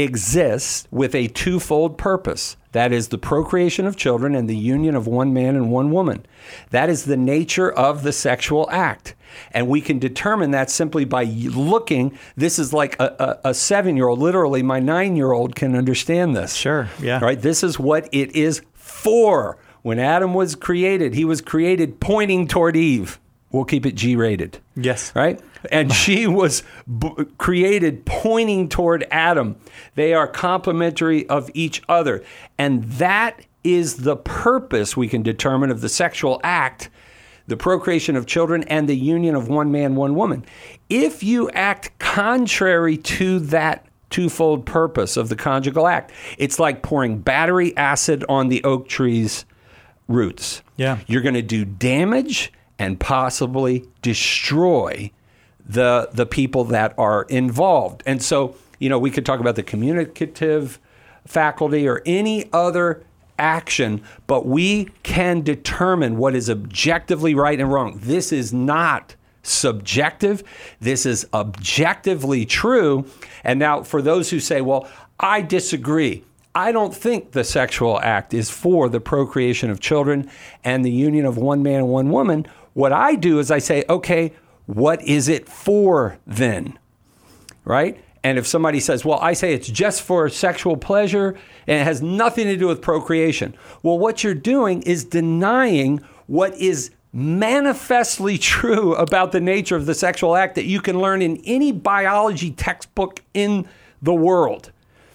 exists with a twofold purpose. That is the procreation of children and the union of one man and one woman. That is the nature of the sexual act. And we can determine that simply by looking. This is like a, a, a seven-year-old. Literally, my nine-year-old can understand this. Sure, yeah. Right? This is what it is for. When Adam was created, he was created pointing toward Eve. We'll keep it G-rated. Yes. Right? And she was b- created pointing toward Adam. They are complementary of each other. And that is the purpose we can determine of the sexual act, the procreation of children and the union of one man, one woman. If you act contrary to that twofold purpose of the conjugal act, it's like pouring battery acid on the oak tree's roots. Yeah. You're going to do damage and possibly destroy the the people that are involved. And so, you know, we could talk about the communicative faculty or any other action, but we can determine what is objectively right and wrong. This is not subjective. This is objectively true. And now for those who say, well, I disagree. I don't think the sexual act is for the procreation of children and the union of one man and one woman. What I do is I say, okay, what is it for then? Right? And if somebody says, well, I say it's just for sexual pleasure and it has nothing to do with procreation. Well, what you're doing is denying what is manifestly true about the nature of the sexual act that you can learn in any biology textbook in the world.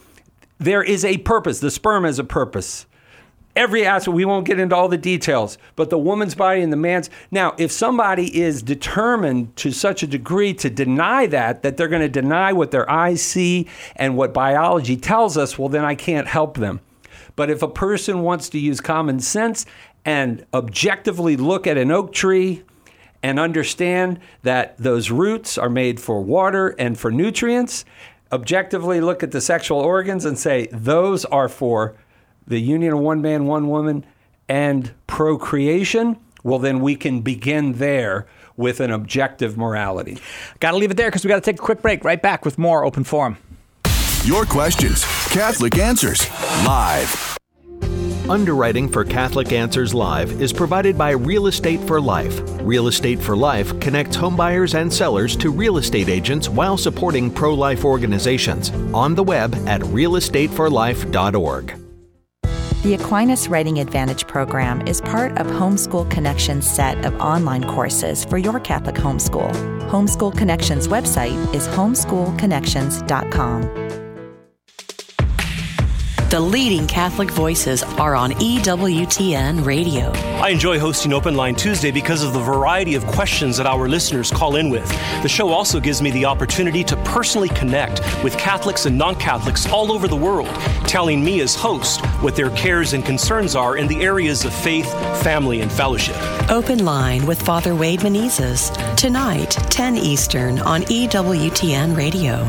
There is a purpose. The sperm has a purpose. Every aspect, we won't get into all the details, but the woman's body and the man's. Now, if somebody is determined to such a degree to deny that, that they're going to deny what their eyes see and what biology tells us, well, then I can't help them. But if a person wants to use common sense and objectively look at an oak tree and understand that those roots are made for water and for nutrients, objectively look at the sexual organs and say, those are for the union of one man, one woman, and procreation, well, then we can begin there with an objective morality. Got to leave it there because we got to take a quick break. Right back with more Open Forum. Your questions, Catholic Answers, live. Underwriting for Catholic Answers Live is provided by Real Estate for Life. Real Estate for Life connects homebuyers and sellers to real estate agents while supporting pro-life organizations. On the web at real estate for life dot org. The Aquinas Writing Advantage program is part of Homeschool Connections' set of online courses for your Catholic homeschool. Homeschool Connections' website is homeschool connections dot com. The leading Catholic voices are on E W T N Radio. I enjoy hosting Open Line Tuesday because of the variety of questions that our listeners call in with. The show also gives me the opportunity to personally connect with Catholics and non-Catholics all over the world, telling me as host what their cares and concerns are in the areas of faith, family, and fellowship. Open Line with Father Wade Menezes, tonight, ten Eastern on E W T N Radio.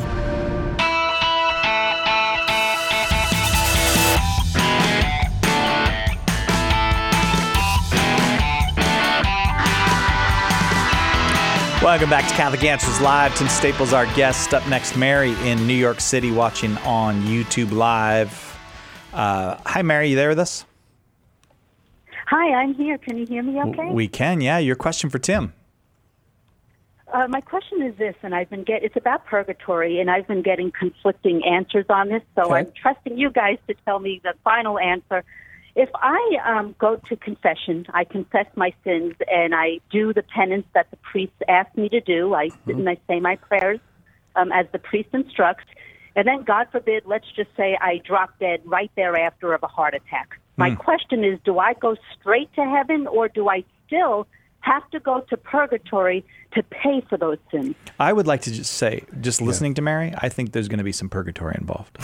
Welcome back to Catholic Answers Live. Tim Staples, our guest. Up next, Mary in New York City, watching on YouTube Live. Uh, hi, Mary. You there with us? Hi, I'm here. Can you hear me okay? We can, yeah. Your question for Tim. Uh, my question is this, and I've been get it's about purgatory, and I've been getting conflicting answers on this, so Okay. I'm trusting you guys to tell me the final answer. If I um, go to confession, I confess my sins, and I do the penance that the priest asked me to do. I sit and I say my prayers um, as the priest instructs, and then, God forbid, let's just say I drop dead right thereafter of a heart attack. My Mm. question is, do I go straight to heaven, or do I still have to go to purgatory to pay for those sins? I would like to just say, just listening to Mary, I think there's going to be some purgatory involved.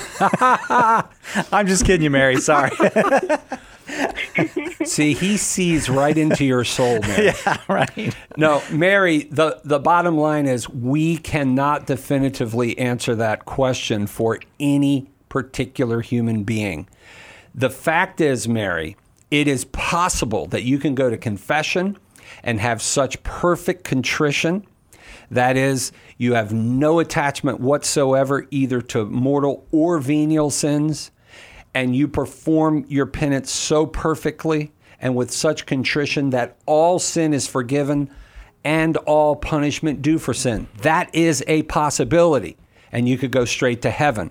I'm just kidding you, Mary. Sorry. See, he sees right into your soul, Mary. Yeah, right. No, Mary, the, the bottom line is we cannot definitively answer that question for any particular human being. The fact is, Mary, it is possible that you can go to confession and have such perfect contrition. That is, you have no attachment whatsoever either to mortal or venial sins, and you perform your penance so perfectly and with such contrition that all sin is forgiven and all punishment due for sin. That is a possibility, and you could go straight to heaven.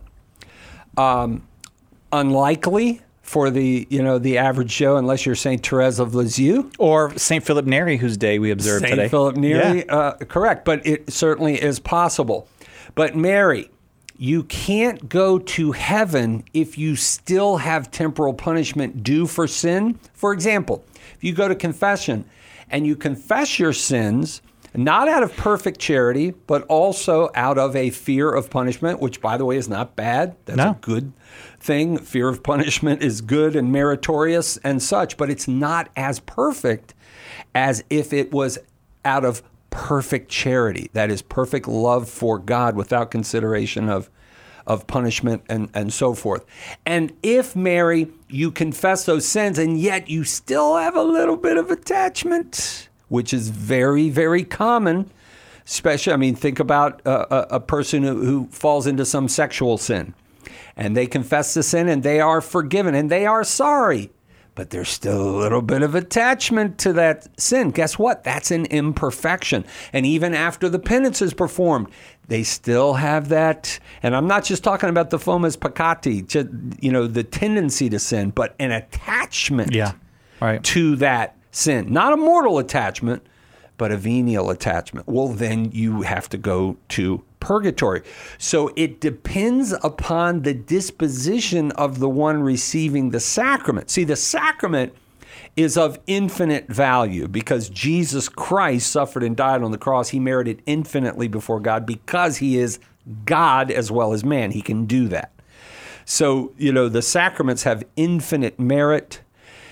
Um, unlikely for the, you know, the average Joe, unless you're Saint Therese of Lisieux. Or Saint Philip Neri, whose day we observed Saint today. Philip Neri, Yeah. uh, correct, but it certainly is possible. But Mary, you can't go to heaven if you still have temporal punishment due for sin. For example, if you go to confession and you confess your sins, not out of perfect charity, but also out of a fear of punishment, which, by the way, is not bad. That's No. a good thing. Fear of punishment is good and meritorious and such, but it's not as perfect as if it was out of perfect charity. That is perfect love for God without consideration of of punishment and, and so forth. And if, Mary, you confess those sins and yet you still have a little bit of attachment, which is very, very common, especially, I mean, think about a, a, a person who, who falls into some sexual sin and they confess the sin and they are forgiven and they are sorry, but there's still a little bit of attachment to that sin. Guess what? That's an imperfection. And even after the penance is performed, they still have that. And I'm not just talking about the fomes peccati, just, you know, the tendency to sin, but an attachment Yeah, right. to that sin. Not a mortal attachment, but a venial attachment. Well, then you have to go to purgatory. So it depends upon the disposition of the one receiving the sacrament. See, the sacrament is of infinite value because Jesus Christ suffered and died on the cross. He merited infinitely before God because he is God as well as man. He can do that. So, you know, the sacraments have infinite merit,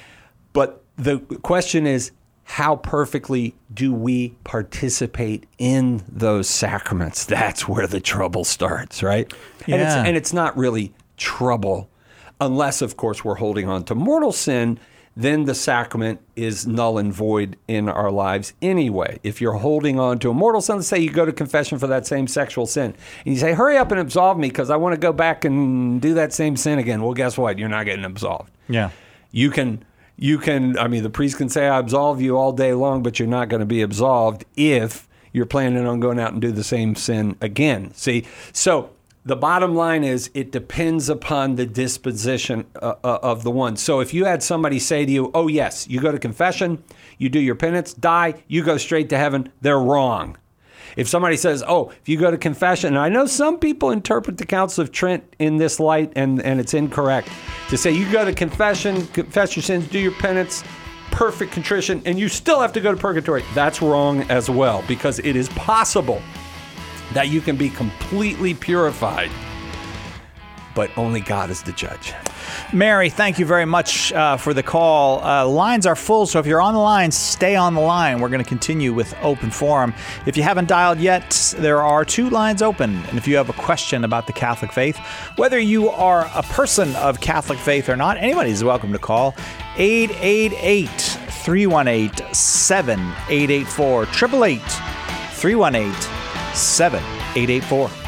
but the question is, how perfectly do we participate in those sacraments? That's where the trouble starts, right? And, it's, Yeah. and it's not really trouble unless, of course, we're holding on to mortal sin. Then the sacrament is null and void in our lives anyway. If you're holding on to a mortal sin, let's say you go to confession for that same sexual sin, and you say, hurry up and absolve me because I want to go back and do that same sin again. Well, guess what? You're not getting absolved. Yeah. You can... You can, I mean, the priest can say, I absolve you all day long, but you're not going to be absolved if you're planning on going out and do the same sin again. See, so the bottom line is it depends upon the disposition uh, uh, of the one. So if you had somebody say to you, oh, yes, you go to confession, you do your penance, die, you go straight to heaven, they're wrong. If somebody says, oh, if you go to confession, and I know some people interpret the Council of Trent in this light, and, and it's incorrect, to say you go to confession, confess your sins, do your penance, perfect contrition, and you still have to go to purgatory. That's wrong as well, because it is possible that you can be completely purified, but only God is the judge. Mary, thank you very much uh, for the call. Uh, lines are full, so if you're on the line, stay on the line. We're going to continue with Open Forum. If you haven't dialed yet, there are two lines open. And if you have a question about the Catholic faith, whether you are a person of Catholic faith or not, anybody's welcome to call eight eight eight, three one eight, seven eight eight four, eight eight eight, three one eight, seven eight eight four.